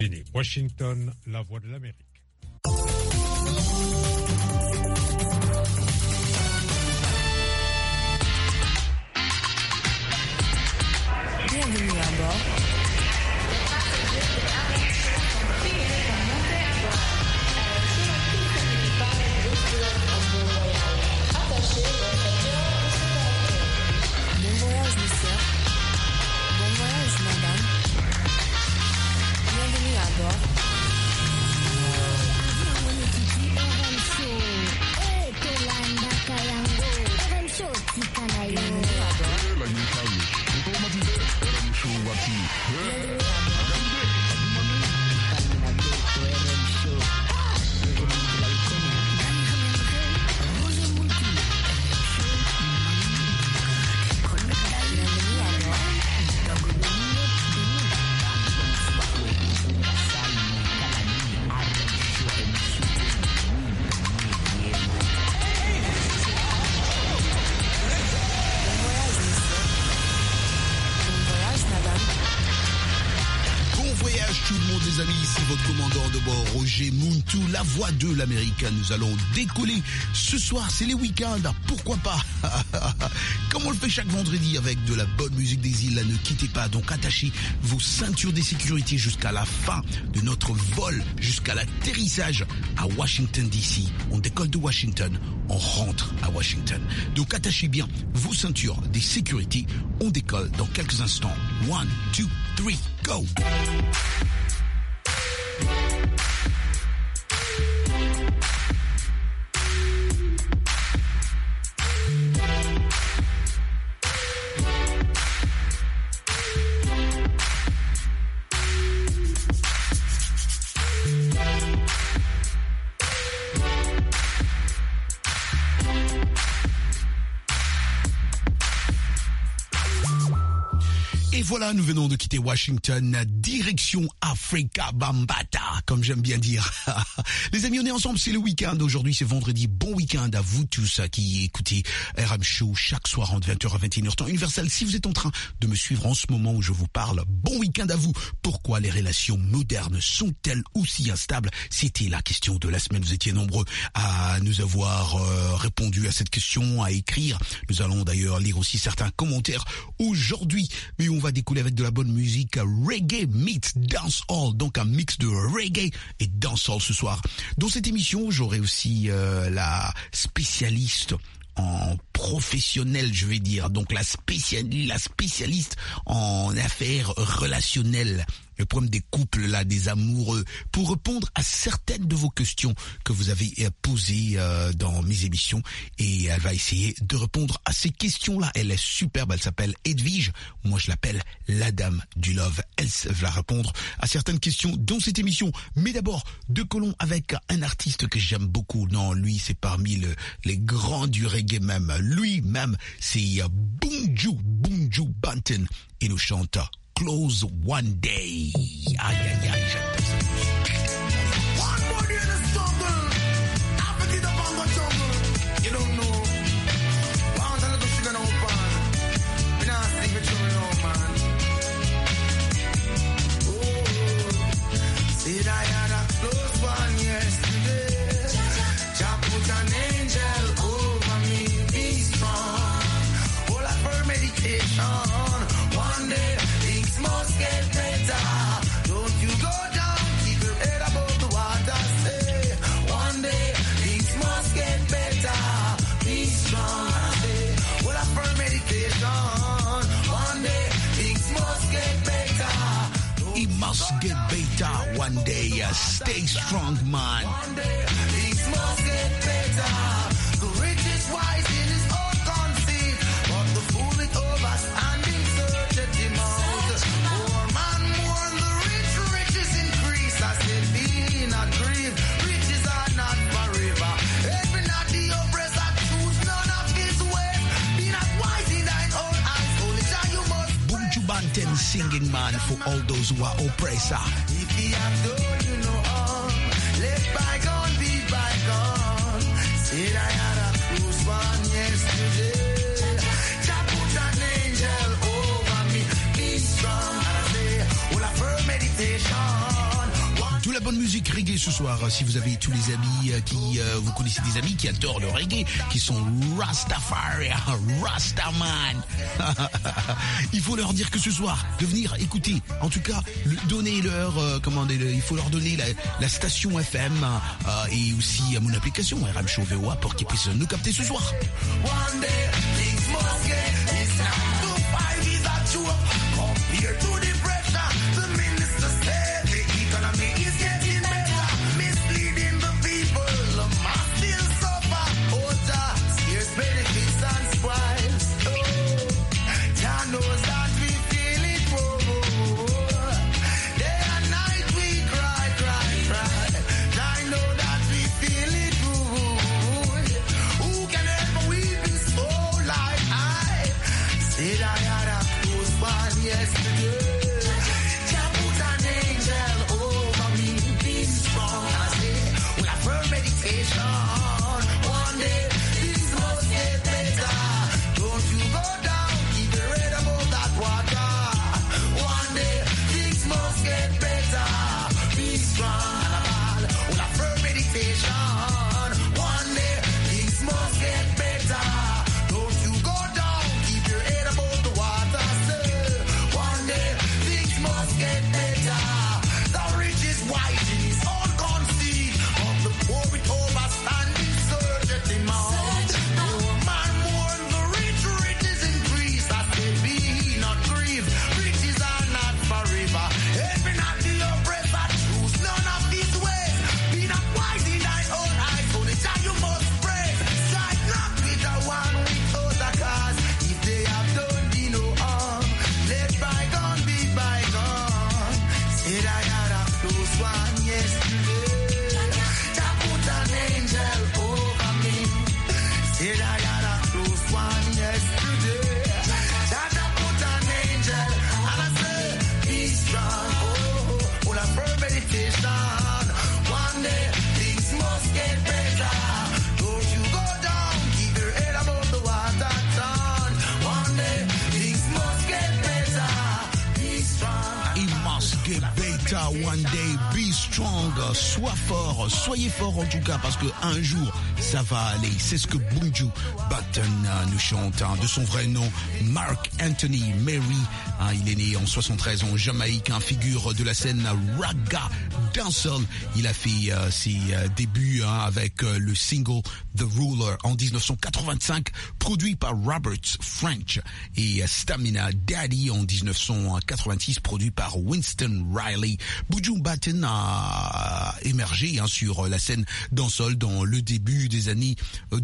Washington, la voix de l'Amérique. Bienvenue à bord. Bon voyage, monsieur. Bon voyage, madame. Bienvenue à bord. Roger Muntu, la voix de l'Amérique. Nous allons décoller ce soir, c'est les week-ends, pourquoi pas. Comme on le fait chaque vendredi avec de la bonne musique des îles, ne quittez pas, donc attachez vos ceintures de sécurité jusqu'à la fin de notre vol, jusqu'à l'atterrissage à Washington DC. On décolle de Washington, on rentre à Washington. Donc attachez bien vos ceintures de sécurité, on décolle dans quelques instants. 1, 2, 3, go! Et voilà, nous venons de quitter Washington, direction Africa Bambata, comme j'aime bien dire. Les amis, on est ensemble, c'est le week-end. Aujourd'hui, c'est vendredi. Bon week-end à vous tous qui écoutez RM Show chaque soir entre 20h à 21h temps universel. Si vous êtes en train de me suivre en ce moment où je vous parle, bon week-end à vous. Pourquoi les relations modernes sont-elles aussi instables? C'était la question de la semaine. Vous étiez nombreux à nous avoir répondu à cette question, à écrire. Nous allons d'ailleurs lire aussi certains commentaires aujourd'hui. Mais on va décoller avec de la bonne musique reggae meets dancehall, donc un mix de reggae et dancehall ce soir. Dans cette émission, j'aurai aussi la spécialiste en professionnel, je vais dire, donc la spécialiste en affaires relationnelles, le problème des couples là, des amoureux, pour répondre à certaines de vos questions que vous avez posées dans mes émissions, et elle va essayer de répondre à ces questions-là. Elle est superbe, elle s'appelle Edwige, moi je l'appelle la dame du love. Elle va répondre à certaines questions dans cette émission. Mais d'abord, décollons avec un artiste que j'aime beaucoup. Non, lui c'est parmi les grands du reggae même. Lui-même, c'est Buju Banton. Il nous chante Close One Day. Aïe, aïe, aïe, j'adore ça. One more day in the struggle. I forget about the jungle. You don't know. Pound a little sugar no pan. We not sleep with you no man. Oh, said I had a close one yesterday. Jah put an angel over me. Be strong. All of her meditation. One day must get better. Don't you go down, keep your head above the water. Say, one day things must get better. Be strong. Say, well, I firm meditation. One day things must get better. It must get better one day. Stay strong, man. One day things must get better. The rich is wise in his own conceit, but the fool it overstanding searcheth him out. Singing man for all those who are oppressor. If he have done you no harm, let bygone be bygone. Said I had a close one yesterday. Jah put an angel over me. Be strong. And I say, well, I firm meditation. de la bonne musique reggae ce soir. Si vous avez tous les amis vous connaissez des amis qui adorent le reggae, qui sont Rastafari, Rastaman, il faut leur dire que ce soir de venir écouter, en tout cas donner leur il faut leur donner la station FM et aussi mon application RM Show VOA pour qu'ils puissent nous capter ce soir. One day, be strong, sois fort, soyez fort en tout cas parce que un jour ça va aller. C'est ce que Buju Banton nous chante de son vrai nom, Mark Anthony Mary. Il est né en 73 en Jamaïque, figure de la scène Ragga Dancehall. Il a fait ses débuts avec le single The Ruler en 1985, produit par Robert French, et Stamina Daddy en 1986, produit par Winston Riley. Buju Banton a émergé sur la scène dancehall dans le début des années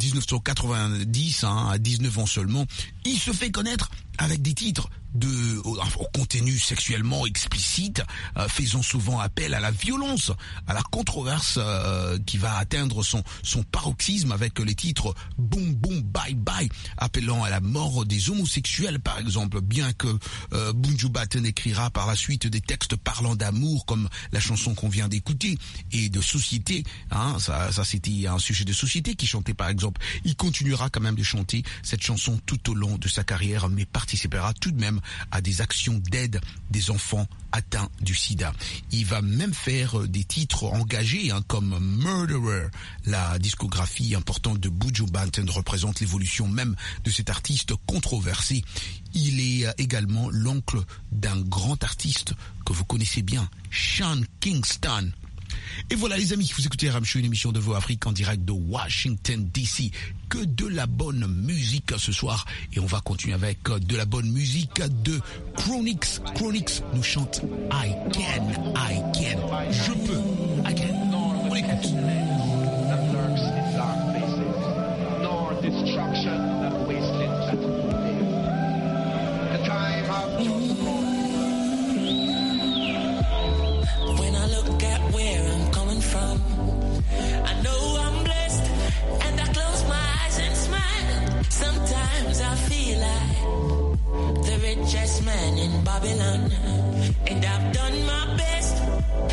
1990, à 19 ans seulement. Il se fait connaître avec des titres au contenu sexuellement explicite, faisant souvent appel à la violence, à la controverse qui va atteindre son paroxysme avec les titres Boom Boom Bye Bye, appelant à la mort des homosexuels par exemple, bien que Buju Banton écrira par la suite des textes parlant d'amour comme la chanson qu'on vient d'écouter et de société, ça c'était un sujet de société qui chantait par exemple. Il continuera quand même de chanter cette chanson tout au long de sa carrière, mais participera tout de même à des actions d'aide des enfants atteints du sida. Il va même faire des titres engagés comme Murderer. La discographie importante de Buju Banton représente l'évolution même de cet artiste controversé. Il est également l'oncle d'un grand artiste que vous connaissez bien, Sean Kingston. Et voilà les amis, vous écoutez RM Show, une émission de Voix Afrique en direct de Washington DC. Que de la bonne musique ce soir, et on va continuer avec de la bonne musique de Chronix. Chronix nous chante I Can, je peux, I Can. On écoute. When I look at where I'm coming from, I know I'm blessed, and I close my eyes and smile. Sometimes I feel like the richest man in Babylon, and I've done my best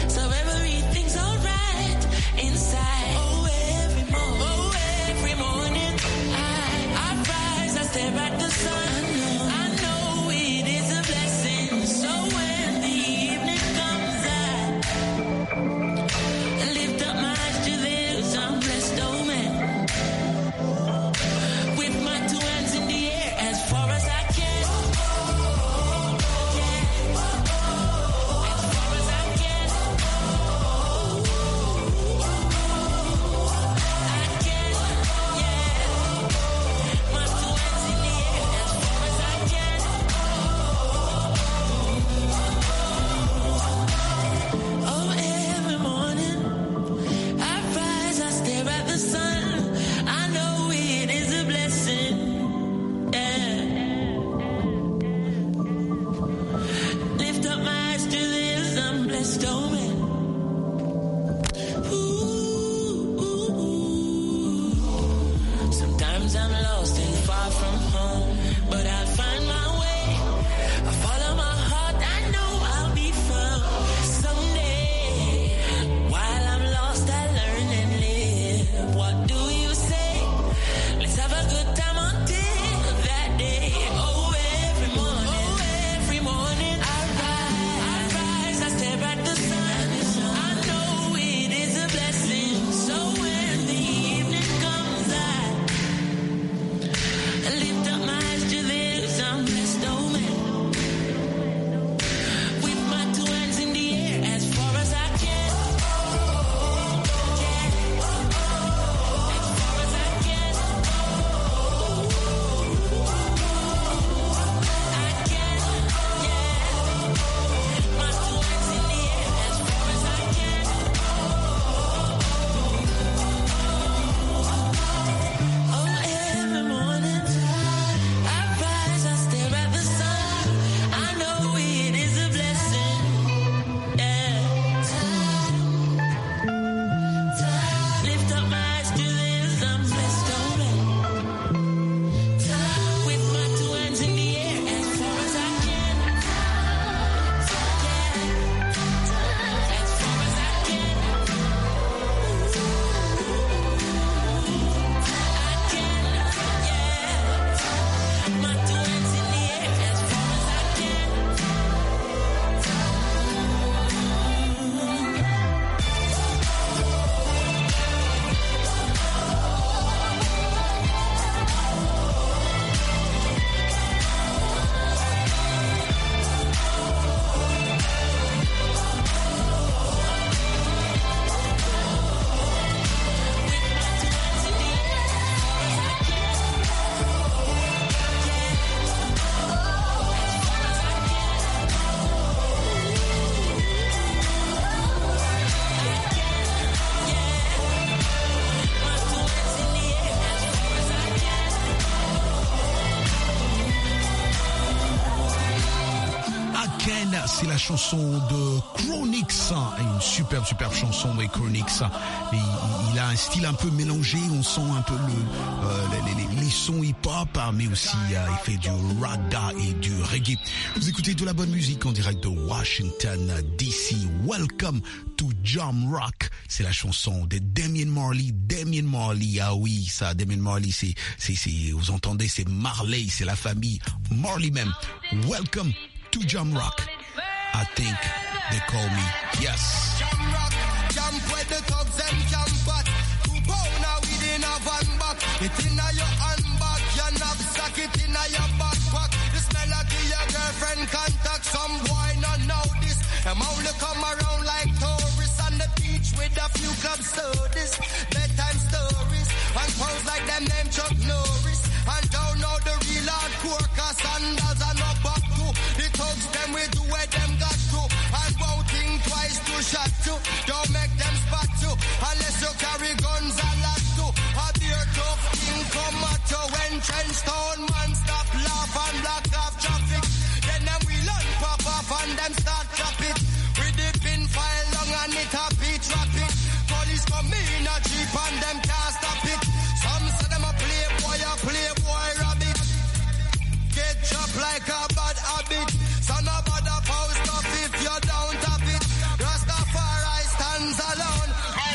c'est la chanson de Chronix, une superbe chanson de Chronix. Il a un style un peu mélangé, on sent un peu les sons hip-hop, mais aussi il fait du raga et du reggae. Vous écoutez de la bonne musique en direct de Washington DC. Welcome to Jam Rock. C'est la chanson de Damian Marley. Damian Marley, ah oui, ça, Damian Marley, c'est, vous entendez, c'est Marley, c'est la famille Marley même. Welcome to Jam Rock. I think they call me. Yes. Jam rock, jam where the thugs and jam pot. 2 pound now within a van back. It inna your handbag, your knapsack, it inna your backpack. This melody your girlfriend contact. Some boy not know this. Them only come around like tourists on the beach with a few club sodas, bedtime stories, and pose like them name Chuck Norris. And don't know the real hardcore, cause sandals are not back to. The thugs them we do where them got to. And won't think twice to shot to. Don't make them spot to. Unless you carry guns a lot to. A beer tough thing come at you. When Trenchtown man stop laugh and block off traffic. Then them we learn pop off and them start chop it. With the pin file long and it happy trap it. Police come in a jeep and them can't stop it. Some say them a playboy rabbit. Get chopped like a bad habit. So no bother post up if you don't have it. Rastafari stands alone.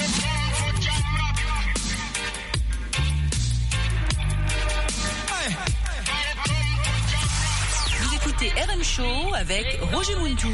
Vous écoutez RM Show avec Roger Muntou.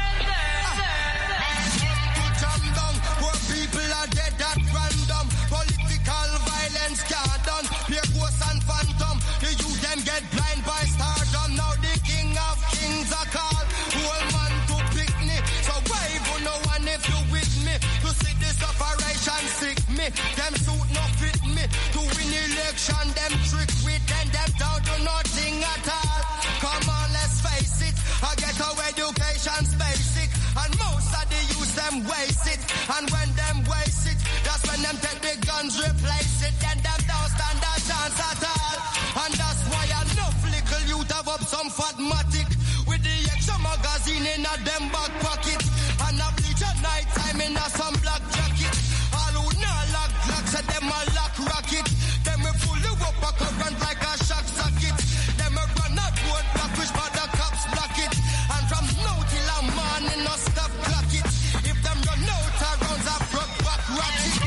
People are dead at random. Political violence can't done. Pure ghosts and phantom. The youth them get blind by stardom. Now the king of kings are called. Whole man to picnic. So wave on no one if you with me. To see this operation sick me. Them suit no fit me. To win election them trick with them down to nothing at all. Come on, let's face it. I get our education's basic. And most of the youth them waste it. And when them waste it, that's when them take the guns, replace it. Then them don't stand a chance at all. And that's why enough little youth have up some fatmatic. With the extra magazine in a them back pocket. And a bleach at night time in a some black jacket. All who not lock blocks at them a lock rocket. Them we pull you up a current like a shock socket. Them we run a road block which for the cops block it. And from now till a morning no stop clock it. If them run out of rounds a broke back rocket.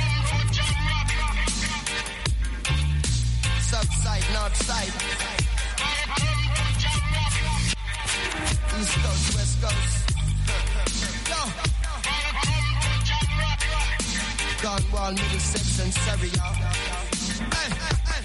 South side, north side. East coast, west coast. Yo. Cornwall, Middlesex and Surrey, y'all. Hey, hey.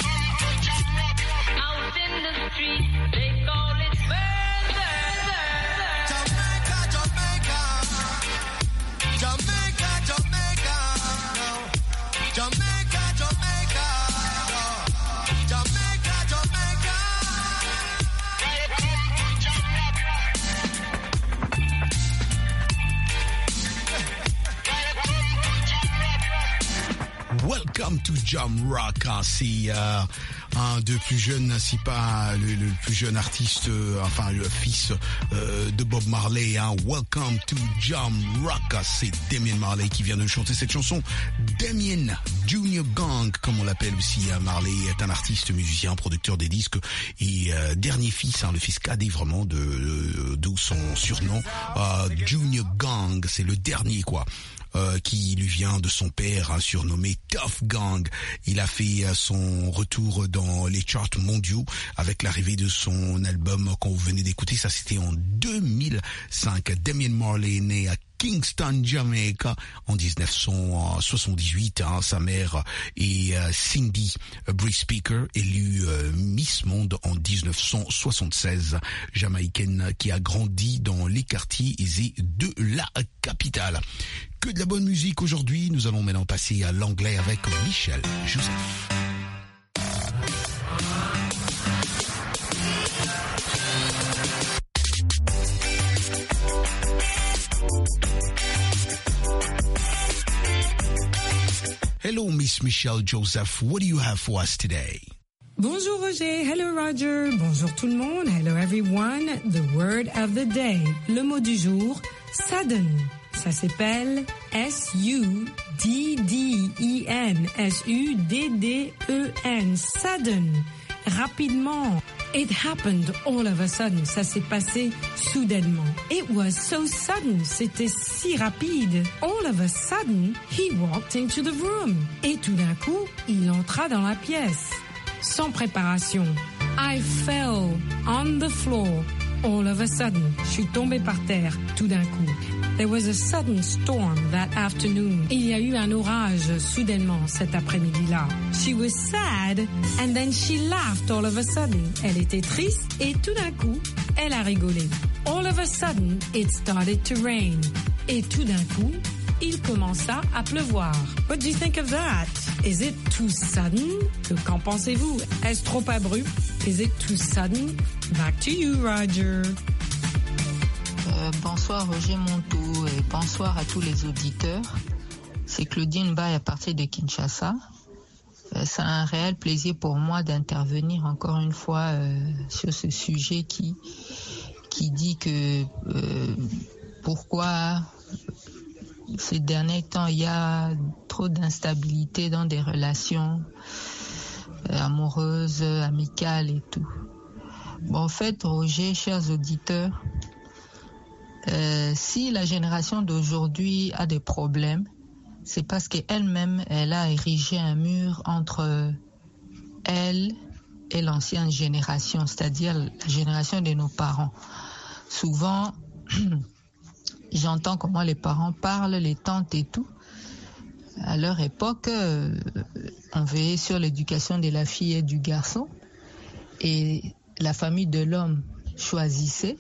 Out in the street, they call it murder. Jamaica, Jamaica. Jamaica, Jamaica. Jamaica, Jamaica. Jamaica, Jamaica. Welcome to Jam Rock. C'est un des plus jeunes, si pas le plus jeune artiste, enfin le fils de Bob Marley. Welcome to Jam Rock. C'est Damian Marley qui vient de chanter cette chanson. Damian Junior Gang, comme on l'appelle aussi. Marley est un artiste, musicien, producteur des disques et dernier fils, le fils cadet vraiment d'où son surnom. Junior Gang, c'est le dernier quoi. Qui lui vient de son père, surnommé Tough Gang. Il a fait son retour dans les charts mondiaux avec l'arrivée de son album qu'on vous venez d'écouter. Ça, c'était en 2005. Damian Marley est né à Kingston, Jamaica, en 1978. Sa mère est Cindy Breespeaker, élue Miss Monde en 1976, jamaïcaine qui a grandi dans les quartiers aisés de la capitale. Que de la bonne musique aujourd'hui. Nous allons maintenant passer à l'anglais avec Michel Joseph. Hello, Miss Michelle Joseph. What do you have for us today? Bonjour Roger, hello Roger, bonjour tout le monde, hello everyone. The word of the day, le mot du jour, sudden. Ça s'appelle S-U-D-D-E-N, S-U-D-D-E-N, sudden, rapidement. It happened all of a sudden, ça s'est passé soudainement. It was so sudden, c'était si rapide. All of a sudden, he walked into the room. Et tout d'un coup, il entra dans la pièce. Sans préparation. I fell on the floor. All of a sudden, je suis tombée par terre tout d'un coup. There was a sudden storm that afternoon. Il y a eu un orage soudainement cet après-midi-là. She was sad and then she laughed all of a sudden. Elle était triste et tout d'un coup, elle a rigolé. All of a sudden, it started to rain. Et tout d'un coup, il commença à pleuvoir. What do you think of that? Is it too sudden? Qu'en pensez-vous? Est-ce trop abrupt? Is it too sudden? Back to you, Roger. Bonsoir Roger Montou et bonsoir à tous les auditeurs. C'est Claudine Bay à partir de Kinshasa. C'est un réel plaisir pour moi d'intervenir encore une fois sur ce sujet qui dit que pourquoi ces derniers temps il y a trop d'instabilité dans des relations amoureuses, amicales et tout. Bon, en fait, Roger, chers auditeurs, si la génération d'aujourd'hui a des problèmes, c'est parce qu'elle-même, elle a érigé un mur entre elle et l'ancienne génération, c'est-à-dire la génération de nos parents. Souvent, j'entends comment les parents parlent, les tantes et tout. À leur époque, on veillait sur l'éducation de la fille et du garçon. Et la famille de l'homme choisissait,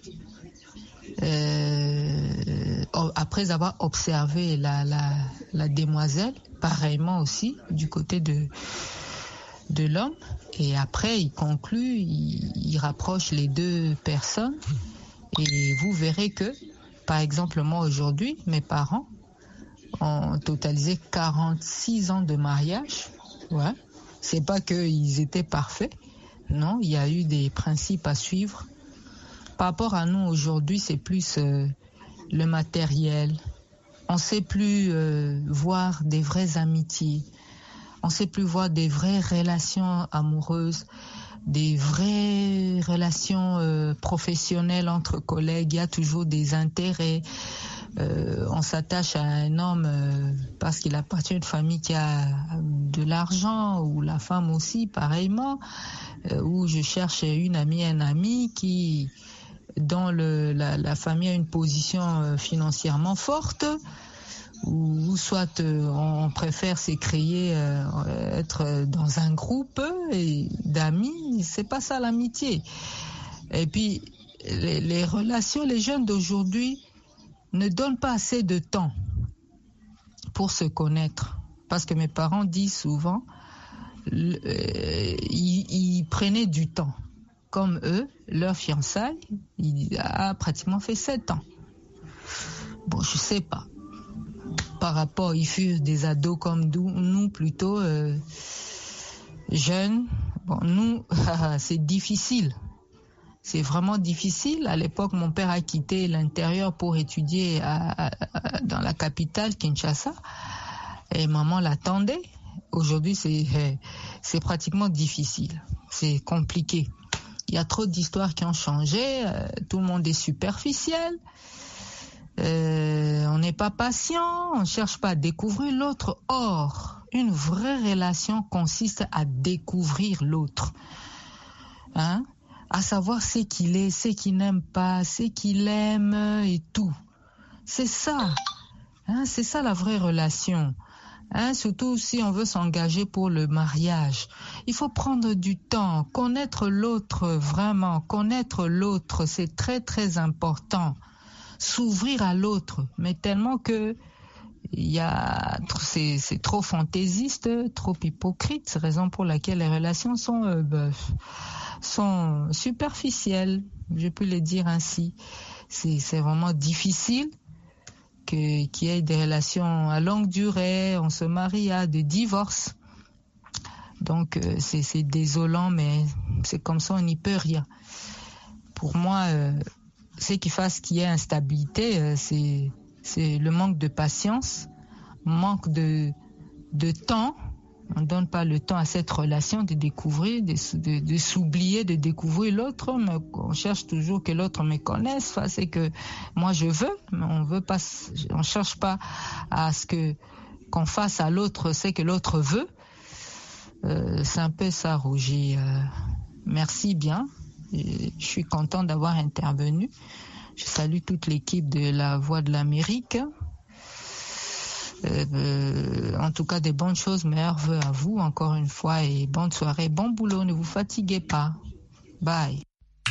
après avoir observé la demoiselle, pareillement aussi, du côté de l'homme. Et après, il conclut, il rapproche les deux personnes. Et vous verrez que, par exemple, moi aujourd'hui, mes parents ont totalisé 46 ans de mariage. Ouais. C'est pas qu'ils étaient parfaits. Non, il y a eu des principes à suivre. Par rapport à nous aujourd'hui, c'est plus le matériel. On ne sait plus voir des vraies amitiés. On ne sait plus voir des vraies relations amoureuses, des vraies relations professionnelles entre collègues. Il y a toujours des intérêts. On s'attache à un homme parce qu'il appartient à une famille qui a de l'argent, ou la femme aussi, pareillement, ou je cherche une amie, un ami qui, dans la famille, a une position financièrement forte, ou soit on préfère s'écrier, être dans un groupe d'amis. C'est pas ça l'amitié. Et puis les relations, les jeunes d'aujourd'hui ne donnent pas assez de temps pour se connaître. Parce que mes parents disent souvent, ils prenaient du temps. Comme eux, leur fiançailles, il a pratiquement fait 7 ans. Bon, je sais pas. Par rapport, ils furent des ados comme nous plutôt jeunes. Bon, nous, c'est difficile. C'est vraiment difficile. À l'époque, mon père a quitté l'intérieur pour étudier dans la capitale, Kinshasa. Et maman l'attendait. Aujourd'hui, c'est pratiquement difficile. C'est compliqué. Il y a trop d'histoires qui ont changé. Tout le monde est superficiel. On n'est pas patient. On ne cherche pas à découvrir l'autre. Or, une vraie relation consiste à découvrir l'autre. Hein? À savoir ce qu'il est, ce qu'il n'aime pas, ce qu'il aime et tout. C'est ça. Hein? C'est ça la vraie relation. Hein? Surtout si on veut s'engager pour le mariage. Il faut prendre du temps, connaître l'autre vraiment. Connaître l'autre, c'est très très important. S'ouvrir à l'autre, mais tellement que c'est trop fantaisiste, trop hypocrite. C'est la raison pour laquelle les relations sont superficielles, je peux le dire ainsi. C'est vraiment difficile qu'il y ait des relations à longue durée. On se marie à des divorces. Donc c'est désolant, mais c'est comme ça, on n'y peut rien. Pour moi, ce qui fasse qu'il y ait instabilité, c'est le manque de patience, manque de temps. On ne donne pas le temps à cette relation de découvrir, de s'oublier, de découvrir l'autre. On cherche toujours que l'autre me connaisse. Enfin, c'est que moi je veux, mais on cherche pas à ce qu'on fasse à l'autre ce que l'autre veut. C'est un peu ça, Roger. Merci bien. Je suis content d'avoir intervenu. Je salue toute l'équipe de La Voix de l'Amérique. En tout cas, des bonnes choses, meilleurs vœux à vous encore une fois et bonne soirée, bon boulot, ne vous fatiguez pas. Bye.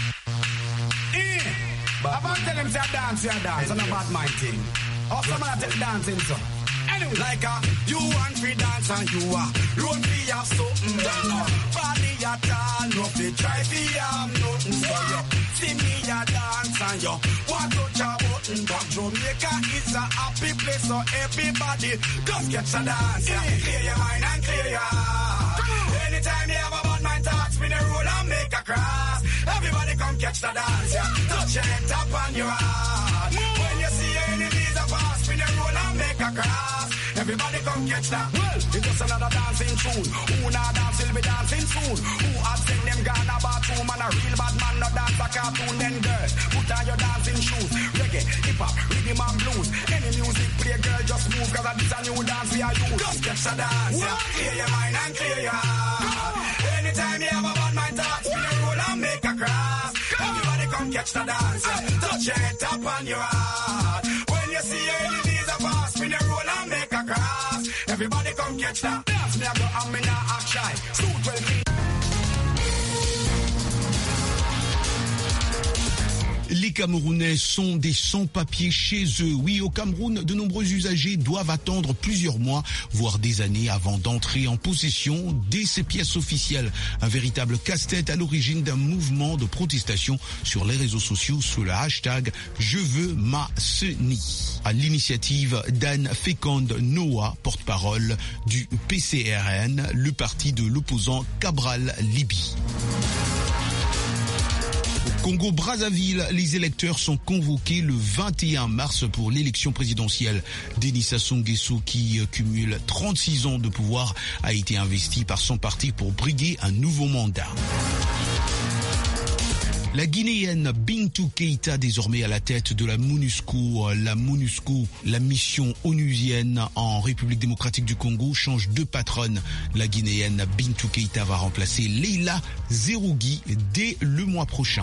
About tell them say dance, and a bad mind thing. Or someone tell dancing so. Anyway, like you want free dance and you are run free of something. Body at all, no fi try fi am nothing. So you see me a dance and you want to touch a button. But Jamaica is a happy place, so everybody just get a dance. Yeah. Clear your mind and clear your heart. Anytime you have a bad mind, talk, spin a roll and make a cross. Everybody come catch the dance, yeah. Touch your head, tap on your heart. When you see your enemies a pass, spin a roll and make a cross. Everybody come catch that. Well, it's just another dancing tune. Who not dance will be dancing soon. Who had sent them gone a bathroom and a real bad man not dance a cartoon. Then girl, put on your dancing shoes. Reggae, hip hop, rhythm and blues. Any music play, girl, just move. Cause this a new dance we are use. Just catch the dance, yeah. Clear your mind and clear your heart. Anytime you have a bad mind talk, spin a roll and make a cross. Everybody come catch the dance, yeah. Touch your head, tap on your heart. When you see your enemies a pass, spin a roll and make a cross. Everybody come catch that dance. Me a go and me not act shy. Suit well clean. Les Camerounais sont des sans-papiers chez eux. Oui, au Cameroun, de nombreux usagers doivent attendre plusieurs mois, voire des années avant d'entrer en possession de ces pièces officielles. Un véritable casse-tête à l'origine d'un mouvement de protestation sur les réseaux sociaux sous le hashtag « Je veux ma CENI ». À l'initiative d'Anne Féconde Noah, porte-parole du PCRN, le parti de l'opposant Cabral Libye. Congo-Brazzaville, les électeurs sont convoqués le 21 mars pour l'élection présidentielle. Denis Sassou Nguesso, qui cumule 36 ans de pouvoir, a été investi par son parti pour briguer un nouveau mandat. La Guinéenne Bintou Keïta, désormais à la tête de la MONUSCO, la mission onusienne en République démocratique du Congo, change de patronne. La Guinéenne Bintou Keïta va remplacer Leila Zerougui dès le mois prochain.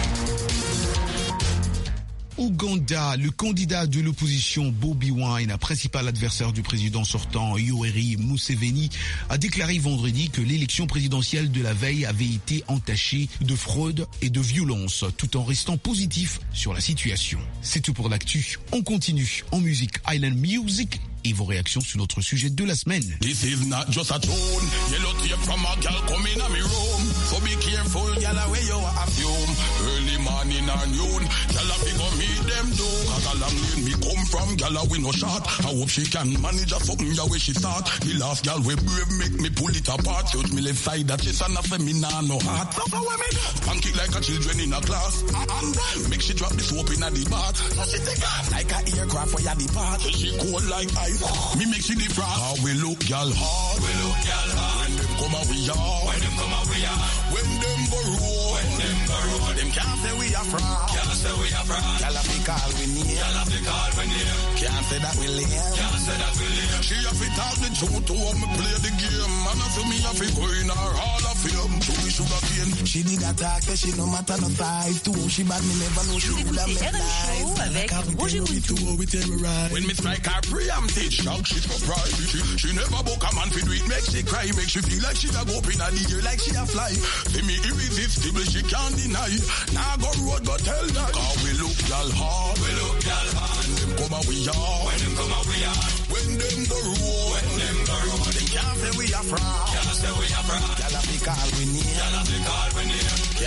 Ouganda, le candidat de l'opposition Bobi Wine, principal adversaire du président sortant Yoweri Museveni, a déclaré vendredi que l'élection présidentielle de la veille avait été entachée de fraude et de violence, tout en restant positif sur la situation. C'est tout pour l'actu. On continue en musique Island Music et vos réactions sur notre sujet de la semaine. This is not just a tune. Yellow tape from a girl coming in my room. So be careful, girl, where you assume. Early morning or noon, girl, I figure meet them do. Cause a long lane me come from, girl, we no shot. I hope she can manage a something ya where she start. The last girl we brave make me pull it apart. Touch me left side that she's an affair, me nah no heart. So where me spank it like a children in a class. And make she drop the soap in a the bath. So she take off like a aircraft where ya depart. She cold like ice. Me make she different. How we look y'all hard. We look y'all hard. When them come out we are. When them come out we are. When them go road. When them go road. Them can't say we are fraud. Can't say we are fraud. Y'all have to call we near. Y'all have to call we near. Can't say that we live. Can't say that we live. She have to talk the truth to how me play the game. And I feel me have to go in her hall of fame. To me sugar cane. She did attack, say she no matter no size. Too she bad me never know she would have met life. Avec Roger Moutou. When me strike her preemptive. Shout, she surprised. She never book a man for do it. Make she cry, make she feel like she a go up in a the air, like she a fly. See me irresistible, she can't deny. Now go road, go tell that. Cause we look y'all hard. We look y'all hard. When them come out we are. When them come out we are. When them go road. When them go road. Them can't say we a fraud. Can't say we a fraud. Y'all have to call we near. Y'all have to call we near.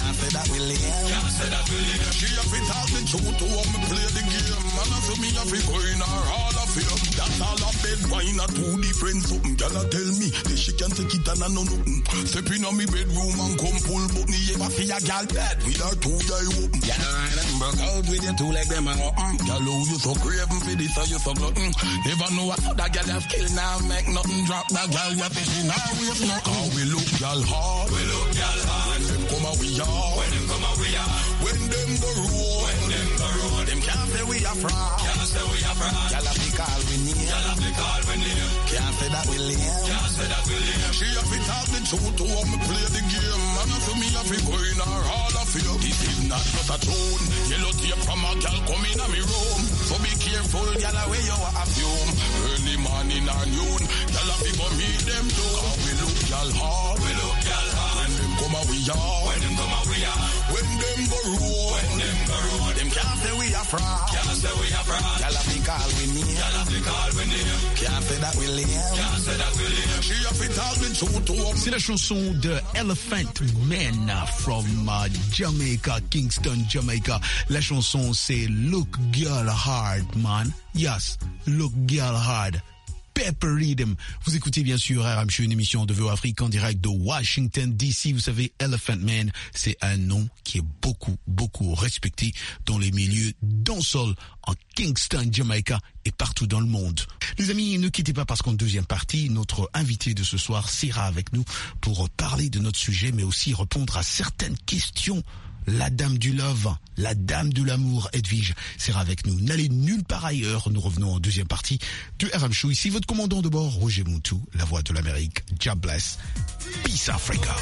Can't say that we live. Can't say that we live. She have to talk the truth to how me play the game. Man, I say me have to go in her all of fear. That's all a bed wine or two different something. Girl, tell me that she can take it and I know nothing. Step in on me bedroom and come pull but me ever see a girl dead with her two eye open. Girl, ride and broke out with your two leg them and girl, oh, you so craven for this or you so glutton. Never know what that girl have killed now, make nothing drop. That girl you fishing now, we have no. How we look girl hard. We look girl hard. When them come out we are. When them come out we are. When them go road. When them go road. Them can't say we are fraud. Can't say we are fraud. Girl have to call we near. Girl have to call we near. Can't say that we live. Can't say that we live. She have to talk the truth to how me play the game. Man, I feel me have to go in her all of fear. This is not just a tune. Yellow tape from a girl come in a me room. So be careful, girl, where you are fume. Early morning or noon, girl, I go meet them too. Cause we look girl hard. We look girl hard. When them come out we are. When them come out we are. When them go road. When them go road. Them can't say we are fraud. Can't say we are fraud. Girl, I call we near. Girl, I call we near. Can't say that we live. Can't say that we live. She have to tell the truth to us. C'est la chanson de Elephant Man from Jamaica, Kingston, Jamaica. La chanson c'est Look Girl Hard, man. Yes, Look Girl Hard. Pepper Rhythm. Vous écoutez bien sûr RM Show, une émission de VO Afrique en direct de Washington DC. Vous savez, Elephant Man, c'est un nom qui est beaucoup respecté dans les milieux dancehall en Kingston, Jamaica et partout dans le monde. Les amis, ne quittez pas parce qu'en deuxième partie, notre invité de ce soir sera avec nous pour parler de notre sujet, mais aussi répondre à certaines questions. La dame du love, la dame de l'amour, Edwige, sera avec nous. N'allez nulle part ailleurs. Nous revenons en deuxième partie du RM Show. Ici, votre commandant de bord, Roger Muntu, la voix de l'Amérique. God bless. Peace Africa.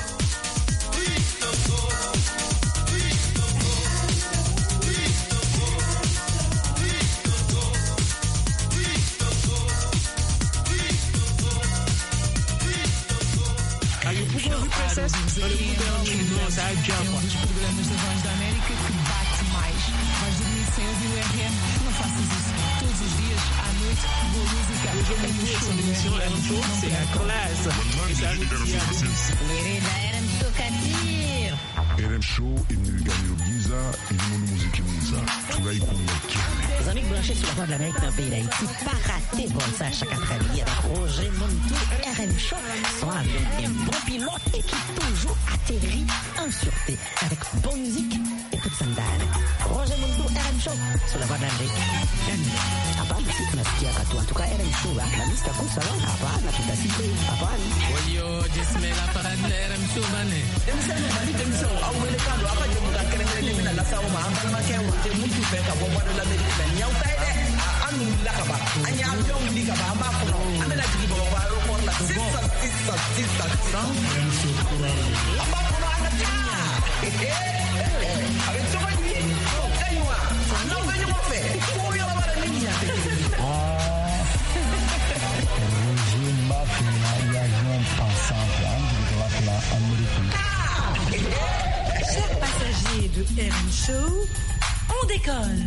Dos programas da Voz da América que bate mais. Vais dormir sem ouvir o RM? Não faças isso. Todos os dias, à noite, boa música. RM Show, c'est la classe. RM Show inimigani Giza et du monde musique Giza. Tugai Kungaki. Les amis branchés sur la Voix de l'Amérique dans le pays d'Haïti, pas rater bon ça chaque après-midi avec Roger Muntu, RM Show, sont avec un bon pilote et qui toujours atterrit en sûreté avec bonne musique et toute sandale. Roger Muntu, RM Show, sur la Voix de l'Amérique. Hapana, si tunasikia katu. En tout cas, RM Show, la lista kusa wala hapana, tutasikia hapana. Oyo, jismela parade la RM Show bane. Emisano, mali emisano, au wele kando, apa je muka kere mina la sauma, ambal ma ke wote muntu beka bo bodo la Amérique ben yaw tay de. Anu la kaba, anya avion li kaba, amba kono, amena jigi bo ba aéroport la sisa. Amba kono ana tinya. Avec ça ni, kaywa. Non venyo mo fe. Ko yo la bara ninya. Chers passagers de RM Show, on décolle.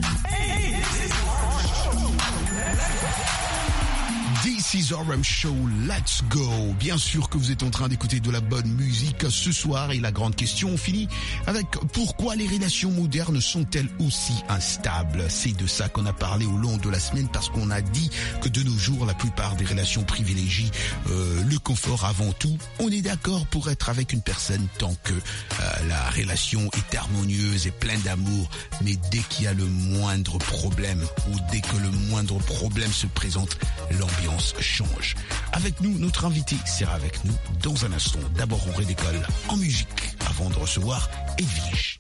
This is RM Show, let's go. Bien sûr que vous êtes en train d'écouter de la bonne musique ce soir et la grande question, on finit avec pourquoi les relations modernes sont-elles aussi instables? C'est de ça qu'on a parlé au long de la semaine parce qu'on a dit que de nos jours, la plupart des relations privilégient le confort avant tout. On est d'accord pour être avec une personne tant que la relation est harmonieuse et pleine d'amour, mais dès qu'il y a le moindre problème ou dès que le moindre problème se présente, l'ambiance change. Avec nous, notre invité sera avec nous dans un instant. D'abord, on redécolle en musique avant de recevoir Edwige.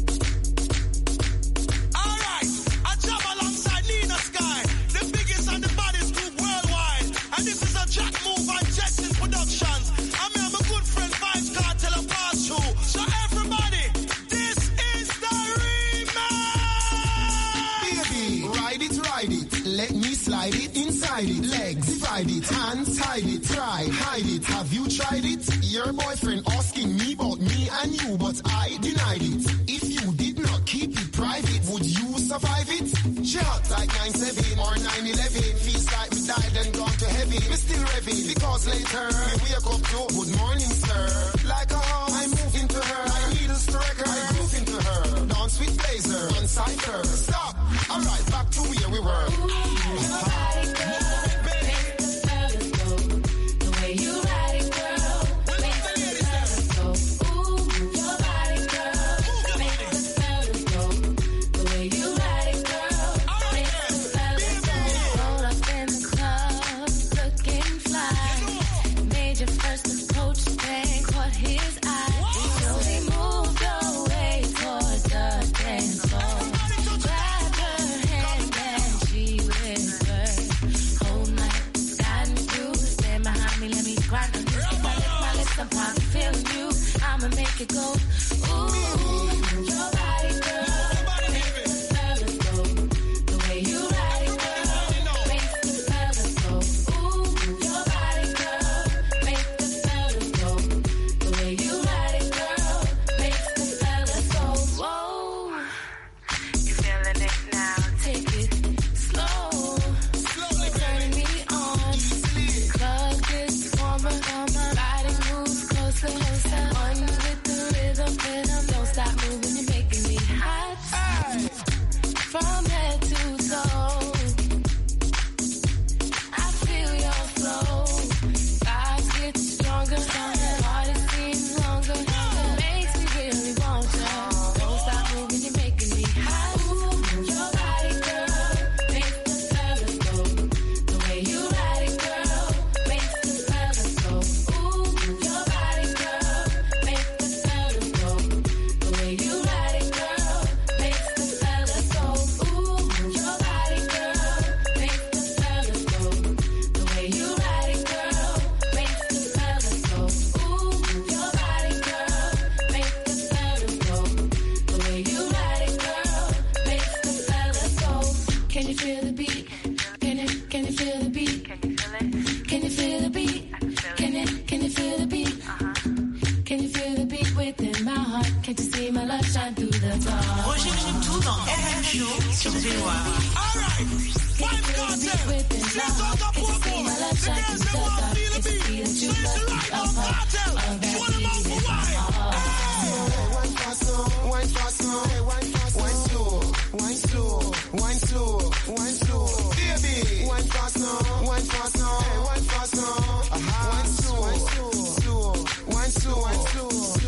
Legs, divide it, hands, hide it, try, hide it. Have you tried it? Your boyfriend asking me about me and you, but I denied it. If you did not keep it private. Would you survive it? She hot like 9/7 or 9/11. Feels like me died and gone to heaven. Me still revving because later we wake up to good morning, sir. Like a hawk, I move into her. Like needles to record, I groove into her. Dance with blazer, inside her. Stop. Alright, back to where we were. Go. Ooh, your body, girl, makes the fellas go. The way you ride it, girl, makes the fellas go. Ooh, your body, girl, makes the fellas go. The way you ride it, girl, makes the fellas go. Whoa, you feeling it now? Take it slow, slowly turn me on. Club gets warmer, body moves closer, closer. Don't stop moving, you're making me hot. From head to toe, I feel your flow. Vibes get stronger, heart is beating longer. Makes me really want you. Don't stop moving, you're making me hot. Your body, girl, makes the fellas go. The way you ride it, girl, makes the fellas go. Ooh, your body, girl, makes the fellas go. The way you ride it, girl, makes the fellas go. Ooh, your body, girl, makes the fellas go. The way you ride it, girl, makes the fellas go. Ooh, your body, girl, makes the fellas go. The way you ride it, girl, makes the fellas go. Can you feel the beat? Can you feel the beat? Can you feel the beat? Can you feel the beat? Can you feel the beat within my heart? Can't you see my love shine through the dark? Roger Montou dans RM Show sur VOA. Alright, White Cartel, she's on the poor boy. The girls they want to feel the beat. So it's the right on Cartel. You want them out for wine? Wine fast, wine fast, wine fast, wine slow, wine slow, wine slow, wine slow. Baby, wine fast, wine fast, wine fast, wine slow, wine slow, wine slow, wine slow.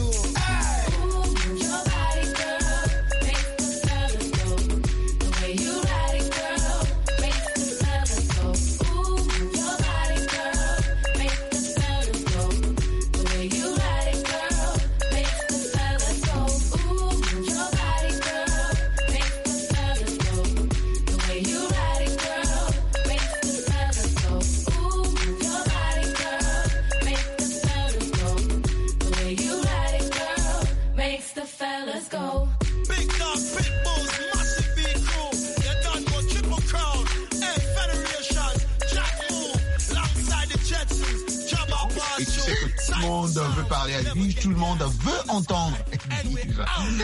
Your body, girl, makes the fellas go. The way you ride it, girl, makes the fellas go. Ooh, your body, girl, makes the fellas go. The way you ride it, girl, makes the fellas go. Ooh, your body, girl, makes the fellas go. The way you ride it, girl, makes the fellas go. Ooh, your body, girl, makes the fellas go. The way you ride it, girl, makes the fellas go. Big dog, big bulls, massive big crew. You done go triple crown. Hey, Federation, Jack Move, alongside the Jetsons, Jabba Boss. Et tu sais que tout le monde veut parler à Edwige, tout le monde veut entendre Edwige.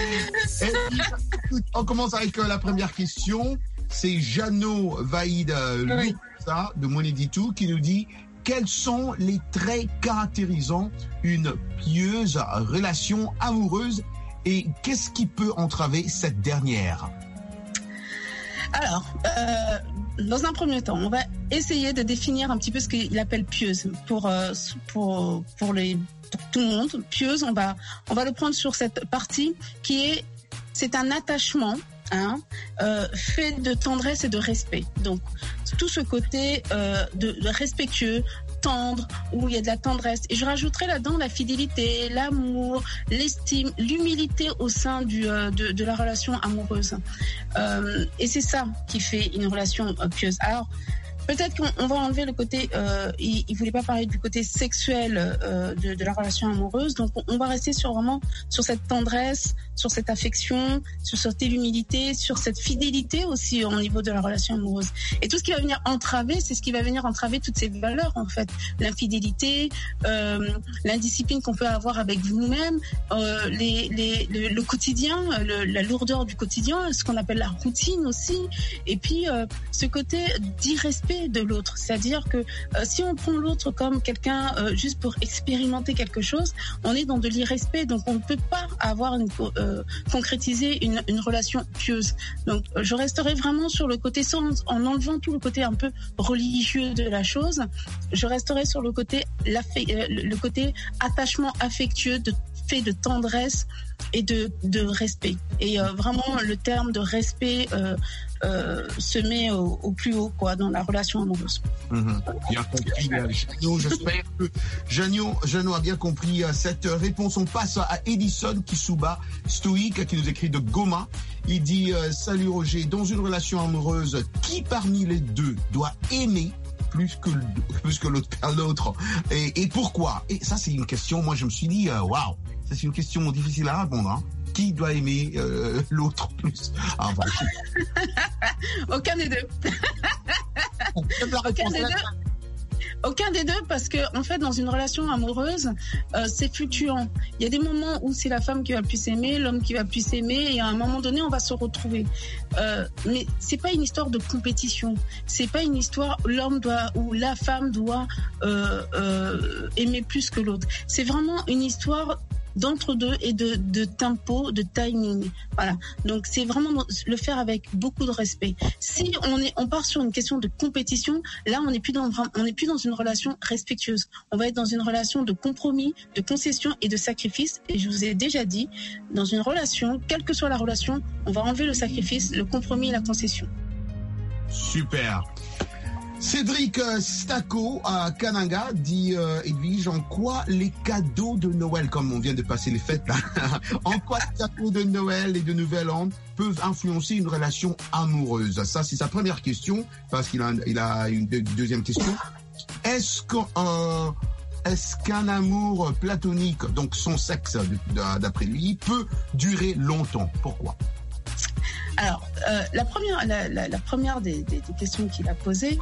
On commence avec la première question. C'est Jeannot Vaïd Loussa de Moneditou qui nous dit: quels sont les traits caractérisant une pieuse relation amoureuse et qu'est-ce qui peut entraver cette dernière? Alors, dans un premier temps, on va essayer de définir un petit peu ce qu'il appelle pieuse pour tout le monde. Pieuse, on va le prendre sur cette partie c'est un attachement fait de tendresse et de respect. Donc, tout ce côté de respectueux, tendre, où il y a de la tendresse. Et je rajouterai là-dedans la fidélité, l'amour, l'estime, l'humilité au sein de la relation amoureuse. Et c'est ça qui fait une relation pieuse. Alors, peut-être qu'on va enlever le côté, il voulait pas parler du côté sexuel de la relation amoureuse, donc on va rester vraiment sur cette tendresse, sur cette affection, sur cette humilité, sur cette fidélité aussi au niveau de la relation amoureuse. Et tout ce qui va venir entraver, c'est ce qui va venir entraver toutes ces valeurs en fait, l'infidélité, l'indiscipline qu'on peut avoir avec vous-même, le quotidien, la lourdeur du quotidien, ce qu'on appelle la routine aussi, et puis ce côté d'irrespect de l'autre, c'est-à-dire que si on prend l'autre comme quelqu'un juste pour expérimenter quelque chose, on est dans de l'irrespect, donc on ne peut pas avoir concrétiser une relation pieuse. Donc je resterai vraiment sur le côté en enlevant tout le côté un peu religieux de la chose, je resterai sur le côté le côté attachement affectueux, fait de tendresse et de respect. Et vraiment le terme de respect se met au plus haut dans la relation amoureuse. Bien compris, Janio. J'espère que Janio a bien compris cette réponse. On passe à Edison Kisuba, stoïque, qui nous écrit de Goma. Il dit salut Roger, dans une relation amoureuse, qui parmi les deux doit aimer plus que l'autre et pourquoi? Et ça, c'est une question, moi je me suis dit waouh, ça c'est une question difficile à répondre, hein. Qui doit aimer l'autre plus? Aucun des deux. Aucun des deux, parce que en fait, dans une relation amoureuse, c'est fluctuant. Il y a des moments où c'est la femme qui va plus aimer, l'homme qui va plus aimer, et à un moment donné, on va se retrouver. Mais c'est pas une histoire de compétition. C'est pas une histoire l'homme doit ou la femme doit aimer plus que l'autre. C'est vraiment une histoire d'entre-deux et de tempo, de timing. Voilà. Donc c'est vraiment le faire avec beaucoup de respect. Si on part sur une question de compétition, là on n'est plus dans une relation respectueuse. On va être dans une relation de compromis, de concession et de sacrifice. Et je vous ai déjà dit, dans une relation, quelle que soit la relation, on va enlever le sacrifice, le compromis et la concession. Super. Cédric Stacco à Kananga dit Edwige, en quoi les cadeaux de Noël, comme on vient de passer les fêtes là, en quoi les cadeaux de Noël et de Nouvel An peuvent influencer une relation amoureuse? Ça, c'est sa première question, parce qu'il a une deuxième question. Est-ce qu'un amour platonique, donc son sexe d'après lui, peut durer longtemps? Pourquoi? Alors, la première des questions qu'il a posées,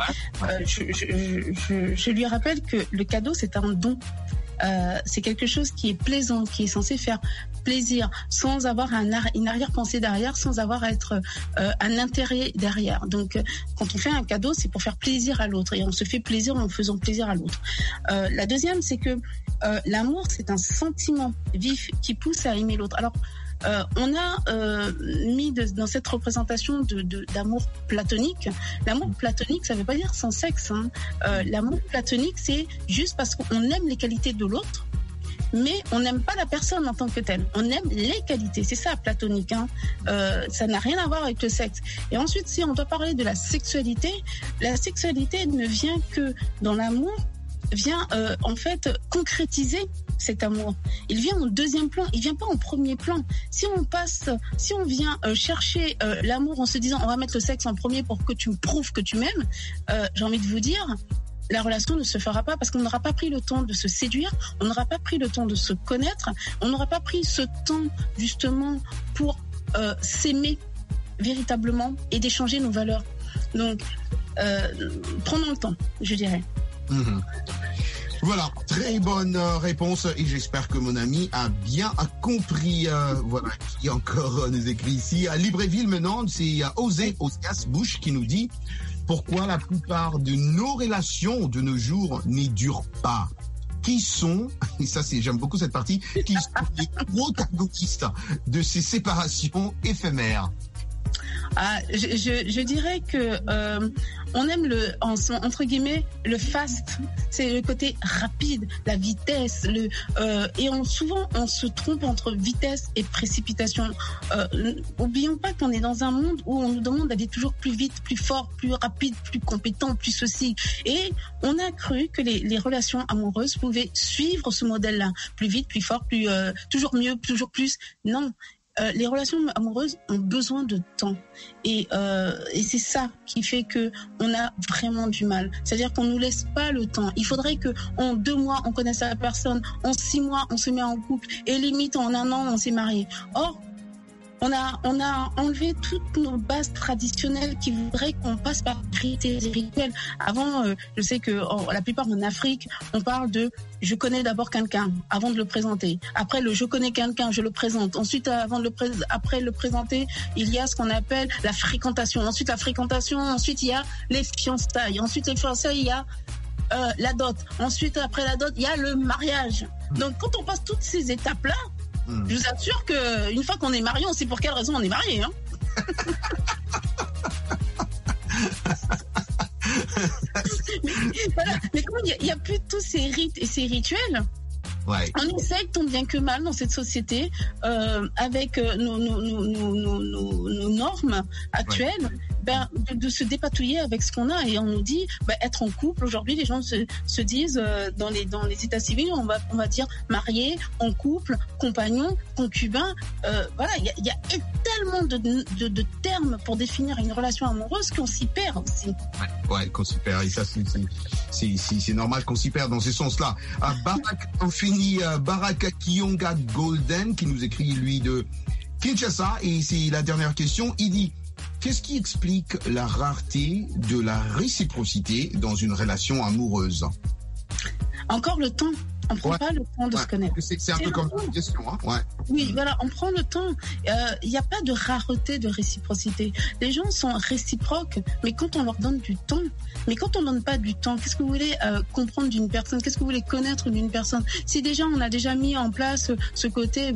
je lui rappelle que le cadeau, c'est un don. C'est quelque chose qui est plaisant, qui est censé faire plaisir, sans avoir une arrière-pensée derrière, sans avoir à être un intérêt derrière. Donc, quand on fait un cadeau, c'est pour faire plaisir à l'autre, et on se fait plaisir en faisant plaisir à l'autre. La deuxième, c'est que l'amour, c'est un sentiment vif qui pousse à aimer l'autre. Alors, on a mis dans cette représentation d'amour platonique. L'amour platonique, ça veut pas dire sans sexe, hein. L'amour platonique, c'est juste parce qu'on aime les qualités de l'autre, mais on n'aime pas la personne en tant que telle. On aime les qualités. C'est ça, platonique, hein. Ça n'a rien à voir avec le sexe. Et ensuite, si on doit parler de la sexualité ne vient que dans l'amour, vient en fait concrétiser cet amour. Il vient en deuxième plan, il vient pas en premier plan. Si on vient chercher l'amour en se disant on va mettre le sexe en premier pour que tu me prouves que tu m'aimes, j'ai envie de vous dire, la relation ne se fera pas, parce qu'on n'aura pas pris le temps de se séduire, on n'aura pas pris le temps de se connaître, on n'aura pas pris ce temps justement pour s'aimer véritablement et d'échanger nos valeurs. Donc, prenons le temps, je dirais. Voilà, très bonne réponse, et j'espère que mon ami a bien compris. Voilà, qui encore nous écrit ici à Libreville maintenant, c'est Oséas Bush qui nous dit pourquoi la plupart de nos relations de nos jours n'y durent pas. Qui sont, et ça j'aime beaucoup cette partie, qui sont les protagonistes de ces séparations éphémères? Je dirais que on aime entre guillemets le fast, c'est le côté rapide, la vitesse, et souvent on se trompe entre vitesse et précipitation. Oublions pas qu'on est dans un monde où on nous demande d'aller toujours plus vite, plus fort, plus rapide, plus compétent, plus ceci, et on a cru que les relations amoureuses pouvaient suivre ce modèle-là, plus vite, plus fort, plus toujours mieux, toujours plus. Non. les relations amoureuses ont besoin de temps. Et c'est ça qui fait que on a vraiment du mal. C'est-à-dire qu'on nous laisse pas le temps. Il faudrait que en 2 mois, on connaisse la personne. En 6 mois, on se met en couple. Et limite, en 1 an, on s'est marié. Or, on a enlevé toutes nos bases traditionnelles qui voudraient qu'on passe par des rituels. Avant, je sais que la plupart en Afrique, on parle de « je connais d'abord quelqu'un » avant de le présenter. Après le « je connais quelqu'un », je le présente. Ensuite, après le présenter, il y a ce qu'on appelle la fréquentation. Ensuite, la fréquentation. Ensuite, il y a les fiançailles. Ensuite, les fiançailles, il y a la dot. Ensuite, après la dot, il y a le mariage. Donc, quand on passe toutes ces étapes-là, je vous assure qu'une fois qu'on est marié, on sait pour quelle raison on est marié. Hein. mais comme il n'y a plus tous ces rites et ces rituels, on essaie tant bien que mal dans cette société avec nos normes actuelles. De se dépatouiller avec ce qu'on a, et on nous dit être en couple. Aujourd'hui, les gens se disent dans les états civils, on va dire marié, en couple, compagnon, concubin. Voilà, il y a tellement de termes pour définir une relation amoureuse qu'on s'y perd aussi. Ouais, qu'on s'y perd, et ça c'est normal qu'on s'y perd dans ce sens-là. On finit Baraka Kiyonga Golden qui nous écrit lui de Kinshasa, et c'est la dernière question. Il dit: qu'est-ce qui explique la rareté de la réciprocité dans une relation amoureuse? Encore le temps. On ne prend pas le temps de se connaître. C'est un peu comme une question. Hein? Oui, voilà, on prend le temps. Il n'y a pas de rareté de réciprocité. Les gens sont réciproques, mais quand on leur donne du temps. Mais quand on ne donne pas du temps, qu'est-ce que vous voulez comprendre d'une personne? Qu'est-ce que vous voulez connaître d'une personne? Si déjà on a déjà mis en place ce côté,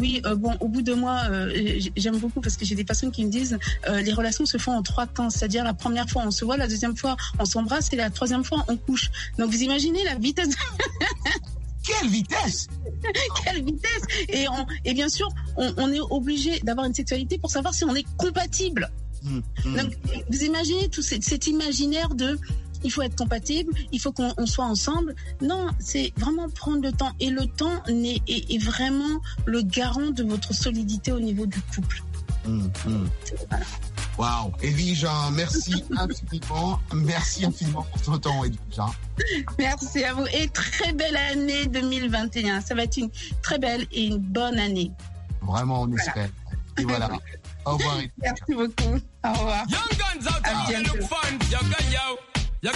au bout de mois, j'aime beaucoup parce que j'ai des personnes qui me disent les relations se font en 3 temps. C'est-à-dire la première fois on se voit, la deuxième fois on s'embrasse et la troisième fois on couche. Donc vous imaginez la vitesse. Quelle vitesse! Quelle vitesse! Et bien sûr, on est obligé d'avoir une sexualité pour savoir si on est compatible. Donc, vous imaginez tout cet imaginaire de il faut être compatible, il faut qu'on soit ensemble. Non, c'est vraiment prendre le temps. Et le temps est vraiment le garant de votre solidité au niveau du couple. Voilà. Wow. Edwige, merci infiniment. Merci infiniment pour ton temps, Edwige. Merci à vous. Et très belle année 2021. Ça va être une très belle et une bonne année. Vraiment, on espère. Et voilà. Au revoir. Merci beaucoup. Au revoir. Young guns out there look fun. Yo.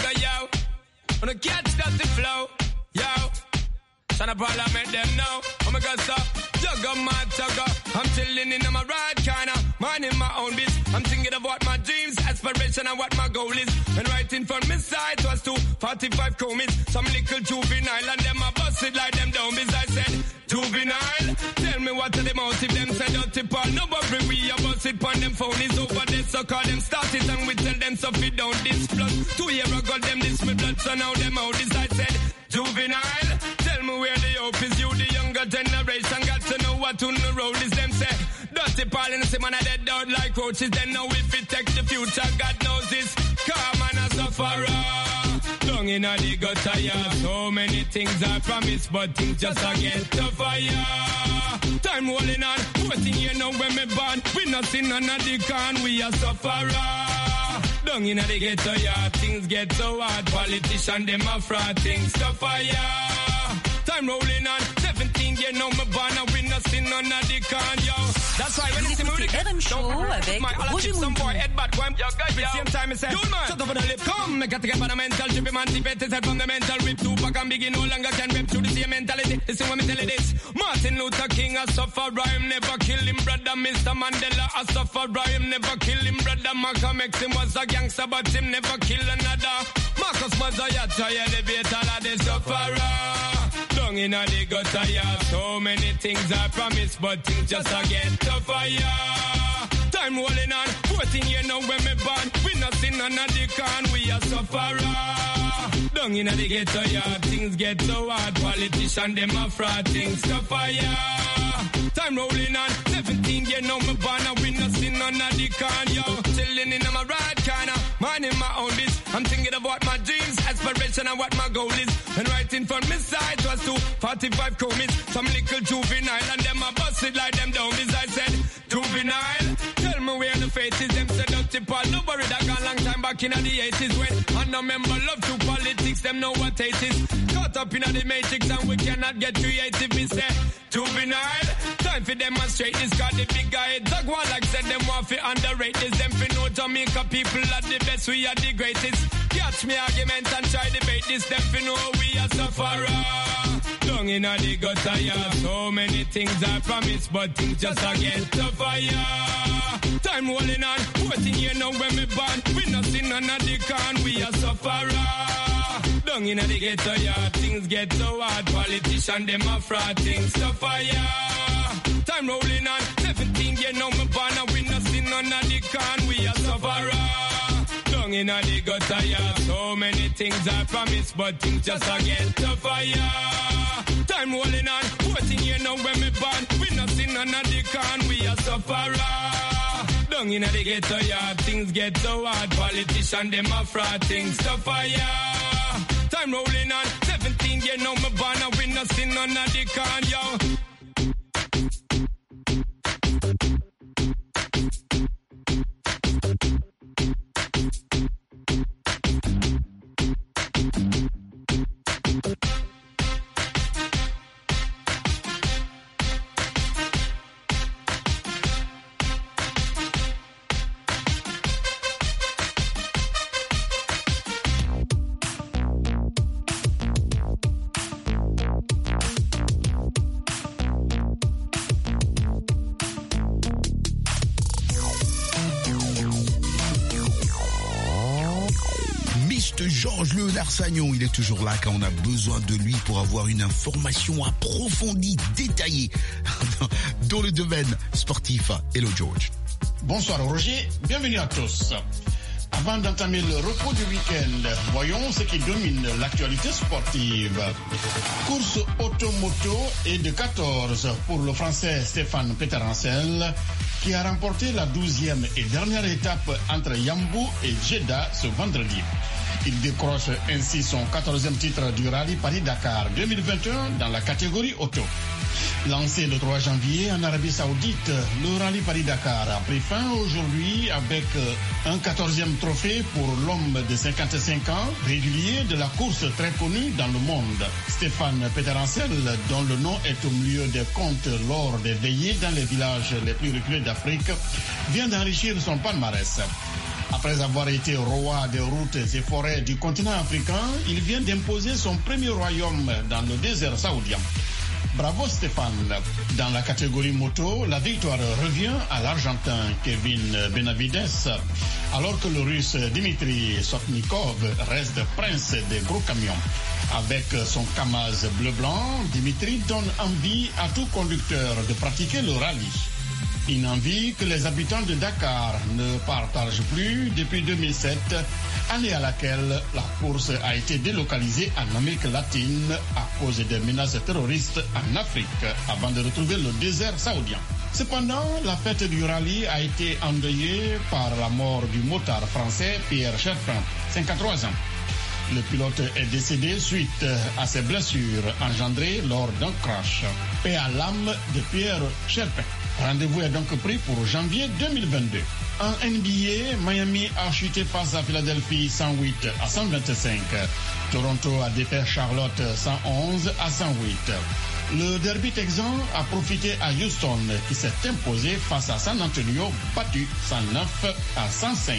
On a catch that the flow. Yo. Shana Paula make them know. Oh my God, so. Jugga, my tugger. I'm chilling in my right corner. Minding my own biz. I'm thinking of what my dreams, aspiration, and what my goal is. And right in front of my side was 245 chromies. Some little juvenile and them I bust it like them down biz. I said, juvenile, tell me what are the motive. Them said, don't tip on no worry, we a bust it on them phone is over there. So call them start it and we tell them so fit down this blood. 2 years ago them this me blood, so now them out this. I said, juvenile, tell me where the hope is. You the younger generation got to know what on the road is. Them say, dirty Paul and say man I dead out like roaches. Then know if it take the future, God knows this. Come on a sufferer, down in a the gutter, yeah. So many things I promise, but things just get tougher, yeah. Time rolling on, 14 years now when me born. We not seen none of the can, we a sufferer. Down in a the ghetto, yeah. Things get so hard, politician them a fraud, things tougher, yeah. Time rolling on, 17 years now me born, and we not seen none of the can, yo. That's why when you see me with the RM Show avec Roger Mountou. Same time I said, shut up on the lip, come, make a take up on a mental trip, emancipate yourself from the mental rip. Tupac and Biggie no longer can rip through the same mentality. Listen when me tell you this, Martin Luther King a sufferer, him never kill him brother. Mr. Mandela a sufferer, him never kill him brother. Malcolm X him was a gangster, but him never kill another. Marcus Mazayata elevate all of the sufferer. Down in a the gutter, yeah. So many things I promise, but things just get tougher, yeah. Time rolling on, 14 years now when me born. We not seen none of the can, we a sufferer. Down in a the ghetto, yeah. Things get so hard, politician them a fraud, things tougher, yeah. Time rolling on, 17, you know me born and we not see none of the con, yo. Chilling in my right corner, minding my own biz. I'm thinking about my dreams, aspiration and what my goal is. And right in front of me side was 245 chromies. Some little juvenile and them a bust it like them down. As I said, juvenile, tell me where the faith is. Them said don't tip all, no worry that gone long time back in the 80s. When I no member love to politics, them know what it is. Caught up in the matrix and we cannot get creative. Me say, juvenile, time for demonstrate this. Got the big guy, dog one like said them want to underrate this. Them for know Jamaica people are the best, we are the greatest. Catch me argument and try debate this. Them for know we are sufferer. Down in the gutter, yeah. So many things I promise, but things just get tougher, yeah. Time rolling on, 14 years now when me born. We not see none of the con, we are sufferer. Down in the ghetto, yeah. Things get so hard, politician them a fraud, things tougher, yeah. Time rolling on, 17 years now me born, and we not see none of the con, we are sufferer. Down in the gutter, yeah. So many things I promise, but things just get tougher, yeah. Time rolling on, 14 years now when me born. We not see none of the con, we are sufferer. Down in the ghetto, yeah. Things get so hard, politician them a fraud, things tougher, yeah. Time rolling on, 17 years now me born, and we not see none of the con, yo. Georges Léonard Sagnon, il est toujours là quand on a besoin de lui pour avoir une information approfondie, détaillée dans le domaine sportif. Hello George. Bonsoir Roger, bienvenue à tous. Avant d'entamer le repos du week-end, voyons ce qui domine l'actualité sportive. Course automoto et de 14 pour le Français Stéphane Peterhansel, qui a remporté la 12e et dernière étape entre Yambou et Jeddah ce vendredi. Il décroche ainsi son 14e titre du rallye Paris-Dakar 2021 dans la catégorie auto. Lancé le 3 janvier en Arabie Saoudite, le rallye Paris-Dakar a pris fin aujourd'hui avec un 14e trophée pour l'homme de 55 ans, régulier de la course très connue dans le monde. Stéphane Peterhansel, dont le nom est au milieu des comptes lors des veillées dans les villages les plus reculés d'Afrique, vient d'enrichir son palmarès. Après avoir été roi des routes et forêts du continent africain, il vient d'imposer son premier royaume dans le désert saoudien. Bravo Stéphane. Dans la catégorie moto, la victoire revient à l'Argentin Kevin Benavides, alors que le Russe Dmitry Sotnikov reste prince des gros camions. Avec son Kamaz bleu-blanc, Dimitri donne envie à tout conducteur de pratiquer le rallye. Une envie que les habitants de Dakar ne partagent plus depuis 2007, année à laquelle la course a été délocalisée en Amérique latine à cause des menaces terroristes en Afrique, avant de retrouver le désert saoudien. Cependant, la fête du rallye a été endeuillée par la mort du motard français Pierre Cherpin, 53 ans. Le pilote est décédé suite à ses blessures engendrées lors d'un crash. Paix à l'âme de Pierre Cherpin. Rendez-vous est donc pris pour janvier 2022. En NBA, Miami a chuté face à Philadelphie 108 à 125. Toronto a défait Charlotte 111 à 108. Le derby texan a profité à Houston qui s'est imposé face à San Antonio, battu 109 à 105.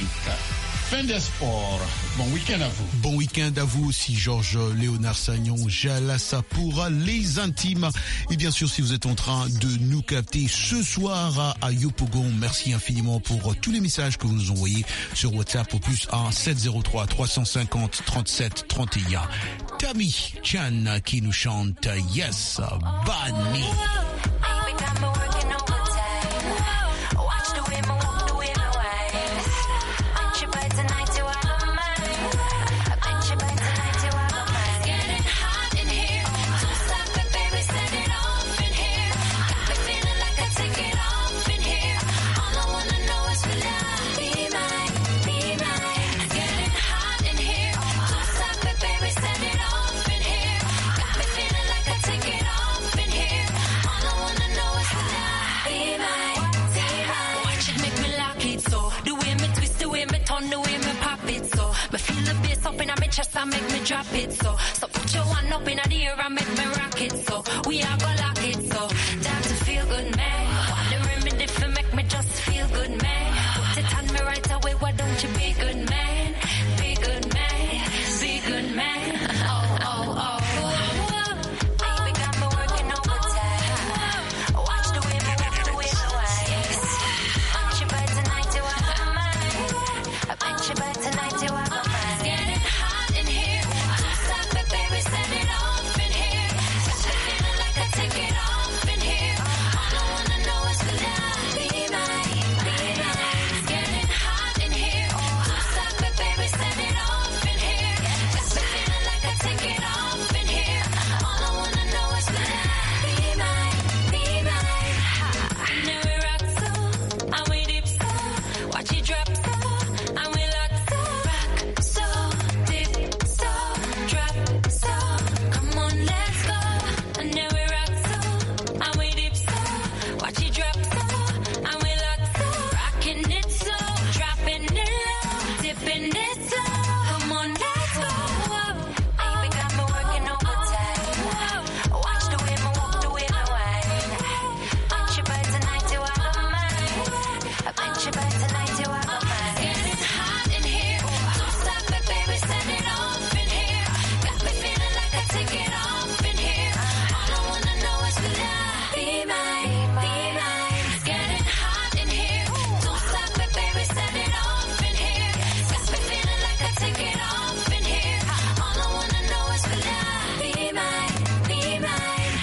Fin des sports. Bon week-end à vous. Bon week-end à vous aussi, Georges Léonard Sagnon. Jalassa pour les intimes. Et bien sûr, si vous êtes en train de nous capter ce soir à Yopougon, merci infiniment pour tous les messages que vous nous envoyez sur WhatsApp au +1 703 350 37 31. Tammy Chan qui nous chante Yes, Bunny. Getting hot in here, don't stop it, baby, set it off in here. chest and make me drop it. So put your one up in the air and make me rock it. So we are gonna lock it. So time to feel good, man. Want the remedy for make me just feel good, man. Put it on me right away. Why don't you be good, man? Be good, man. Be good, man. Oh, oh, oh. Baby got me working overtime. Watch the way me walk, the way me wine. Want you by tonight, you are my mind. I want you by tonight, you are my mind. It's getting hot in here. Stop it, baby, set it off in here. Feeling like I take it off in here. All I wanna know is will I be mine, be mine. It's getting hot in here. Stop it, baby, set it off in here. Feeling like I take it off in here. All I wanna know is will I be mine, be mine. Now we rock so, and we dip so. Watch it drop so, and we lock so. Rock so, dip so, drop so. Come on, let's go. And now we rock so, and we dip so. Watch it drop so, and we lock so. Rocking it so, dropping it low, dipping it slow. Come on, let's go. Baby got me working overtime. Watch the way me walk, the way me wine. Want you by tonight, you are my mind. I want you by tonight, you are my mind. Getting hot in here. Don't stop it, baby, set it off in here. Got me feeling like I take it off in here. All I wanna know is will I be mine, be mine. It's getting hot in here. Don't stop it, baby, set it off in here. Got me feeling like I take it off in here. All I wanna know is will I be mine, be mine.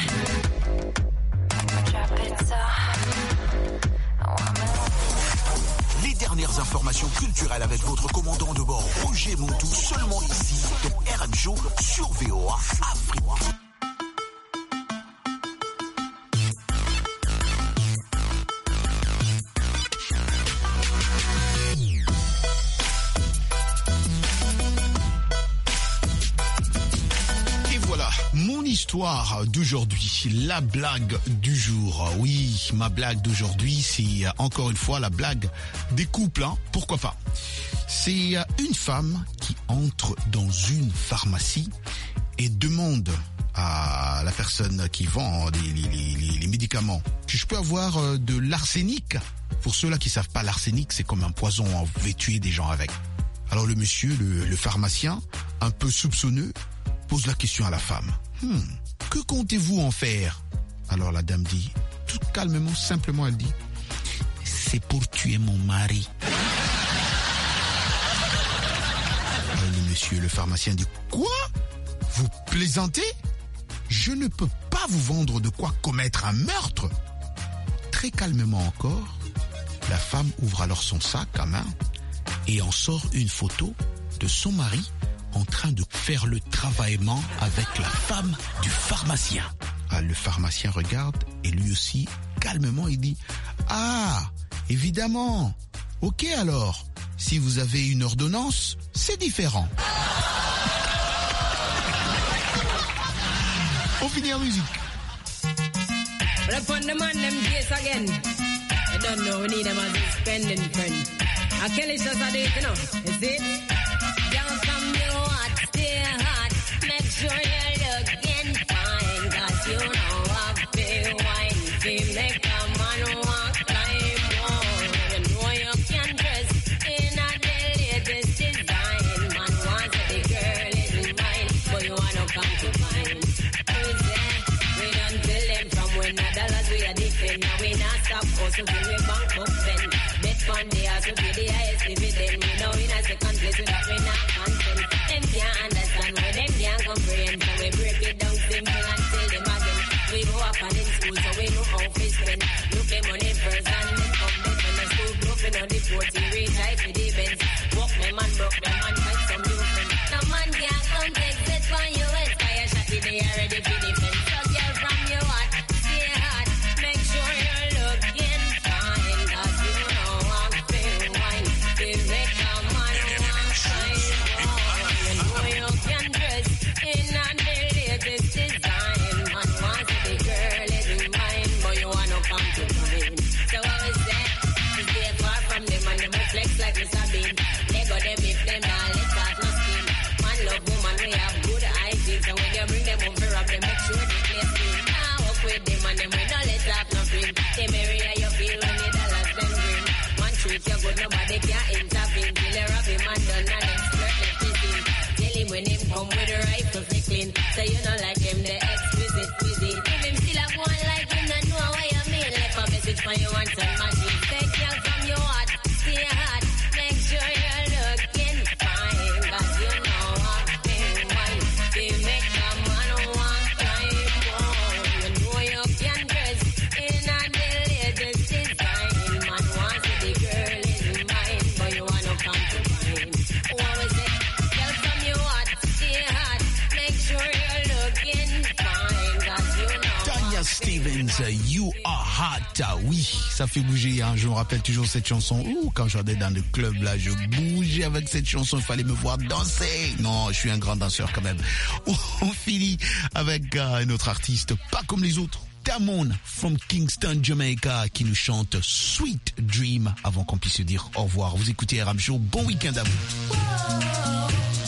Drop it so. Les dernières informations culturelles avec votre commandant de bord, Roger Montou, seulement ici, dans RM Show sur VOA Afrique. Et voilà, mon histoire d'aujourd'hui, la blague du jour. Oui, ma blague d'aujourd'hui, c'est encore une fois la blague des couples, hein. Pourquoi pas? C'est une femme qui entre dans une pharmacie et demande à la personne qui vend les médicaments: je peux avoir de l'arsenic? Pour ceux-là qui savent pas, l'arsenic, c'est comme un poison, on va tuer des gens avec. Alors le monsieur, le pharmacien, un peu soupçonneux, pose la question à la femme. Que comptez-vous en faire? Alors la dame dit, tout calmement, simplement, elle dit: c'est pour tuer mon mari. Alors le monsieur, le pharmacien dit: quoi? Vous plaisantez? Je ne peux pas vous vendre de quoi commettre un meurtre. Très calmement encore, la femme ouvre alors son sac à main et en sort une photo de son mari en train de faire le travaillement avec la femme du pharmacien. Ah, le pharmacien regarde et lui aussi, calmement, il dit: ah, évidemment. Ok alors, si vous avez une ordonnance, c'est différent. On finit en musique. But upon the man them days again. I don't know, we need them as a spending friend. I kill it just a date, you know. Is it? Don't come you hot, stay hot. Make sure you're looking fine. Cause you know I feel wine. Feel make a man walk like one. You know you can dress in a the latest design. Man wants the girl is mine. But you wanna come to find. Who's there? We don't tell them from when the dollars we are different. Now we not stop also till we bank up then. Bet on the ass to be the highest dividend. We know in a second place without we not content. Them can't understand why them can't comprehend. So we break it down simple and tell them again. We go up and in school so we know how to spend. Look the money first and then come back when the school bluffing on the 40 reach high for the Benz. Walk them and broke them and find some new friends. No man can't come take it for you. It's fire shot in the air ready for defense. So girl from your heart, stay hot. Make sure you're looking fine. Cause you know I'm feel wine. Feel make a man walk like one. You know you can dress in a the bring them home for rob them, make sure they place clean. Now walk with them and them we no let off no cream. Them area you feel when the dollars them green. Man treat you good, nobody can intervene. Till you rob him and done and them skirt left his in. Tell him when him come with a rifle fi clean. So you know like him the exquisite cuisine. If him still a go on like him, not know what you mean. Left a message for you and tell machine. Take you from your heart, stay hard. Make sure you're looking fine. Cause you know I've been wine. They make a man want climb. Oh, you know you can dress in a the latest design. Man wants to the girl is mine, but you wanna come to mine. What was it? Girl from your heart, stay hard. Make sure you're looking fine. Cause you know Tanya Stevens, You Are Hot. Oui, ça fait bouger, hein. Je me rappelle toujours cette chanson. Ouh, quand j'allais dans le club, là, je bougeais avec cette chanson. Il fallait me voir danser. Non, je suis un grand danseur quand même. On finit avec un autre artiste, pas comme les autres. Damon from Kingston, Jamaica, qui nous chante Sweet Dream avant qu'on puisse se dire au revoir. Vous écoutez RM Show. Bon week-end à vous.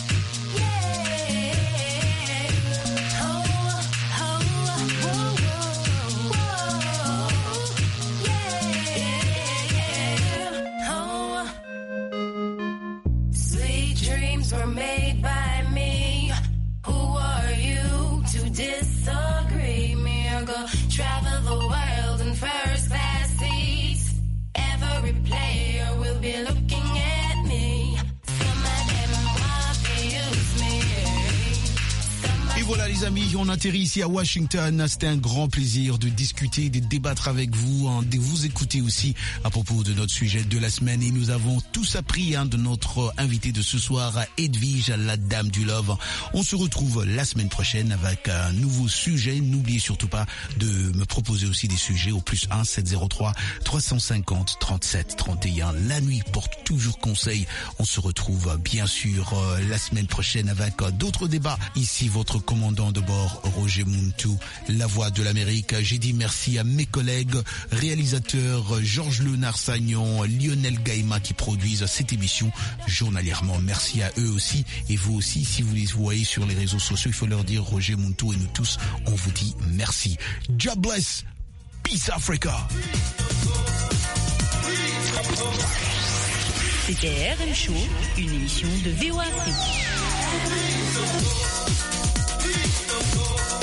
Sweet dreams were made by me. Who are you to disagree? Me, I go travel the world in first class seats. Every player will be looking at me. Some of them want to use me. Et voilà les amis, on atterrit ici à Washington. C'était un grand plaisir de discuter, de débattre avec vous, de vous écouter aussi à propos de notre sujet de la semaine. Et nous avons tous appris de notre invité de ce soir, Edwige, la dame du love. On se retrouve la semaine prochaine avec un nouveau sujet. N'oubliez surtout pas de me proposer aussi des sujets au +1 703 350 37 31. La nuit porte toujours conseil. On se retrouve bien sûr la semaine prochaine avec d'autres débats. Ici votre commandant de bord, Roger Muntu, la voix de l'Amérique. J'ai dit merci à mes collègues réalisateurs Georges Léonard Sagnon, Lionel Gaïma qui produisent cette émission journalièrement. Merci à eux aussi et vous aussi. Si vous les voyez sur les réseaux sociaux, il faut leur dire Roger Muntu et nous tous, on vous dit merci. God bless. Peace Africa. C'était RM Show, une émission de VOA Afrique.